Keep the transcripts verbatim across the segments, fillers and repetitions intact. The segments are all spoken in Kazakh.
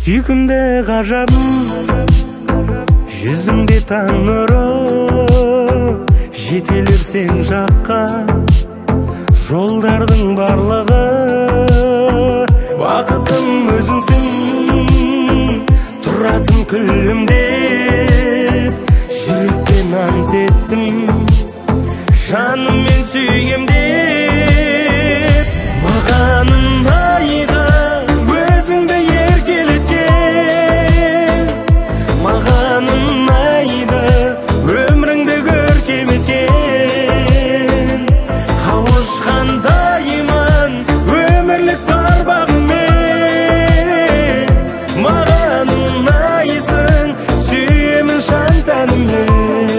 Сүйкімді ғажабым жүзіңде таң нұры, жетелер сен жаққа жолдардың барлығы. Бақытым өзіңсің, тұратын күлімдеп, жүректен ант еттім, жаныммен сүйем деп. Маған ұнайды өзіңді еркелеткен, маған ұнайды өміріңді көркем еткен. Қауышқандаймын өмірлік бар бағыммен, маған ұнайсың, сүйемін жан тәніммен.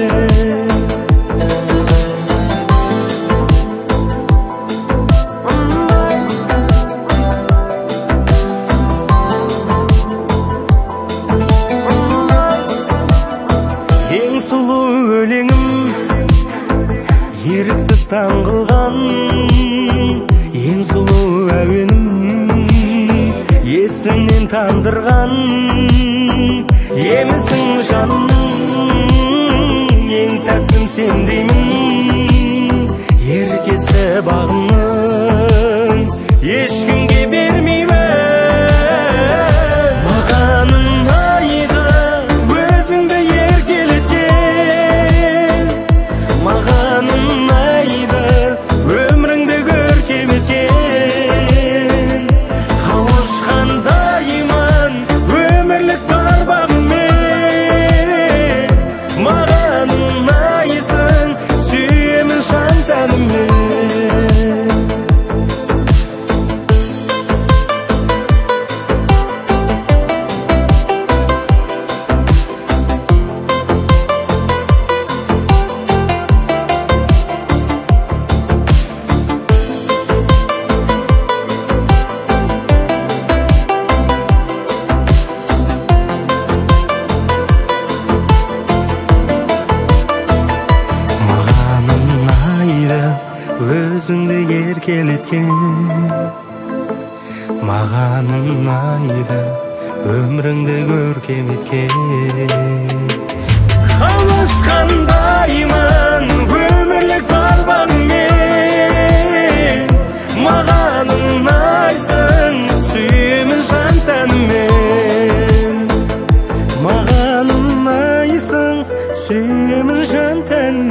Ең сұлу өлеңім еріксіз таңғылған, ең сұлу әуенім есімнен тандырған. Емісің жаным, ең тәттім сен деймін, еркесі бағымның ешкімге бермеймін. Маған ұнайды өзіңді еркелеткен, маған ұнайды өміріңді көркем еткен. Қауышқандаймын өмірлік бар бағыммен, маған ұнайсың, сүйемін жан тәніммен. Өзіңді еркелеткен, маған ұнайды өміріңді көркем еткен. Қауышқандаймын өмірлік бар бағыммен, маған ұнайсың, сүйемін жан тәніммен. Маған ұнайсың, сүйемін жан тәніммен.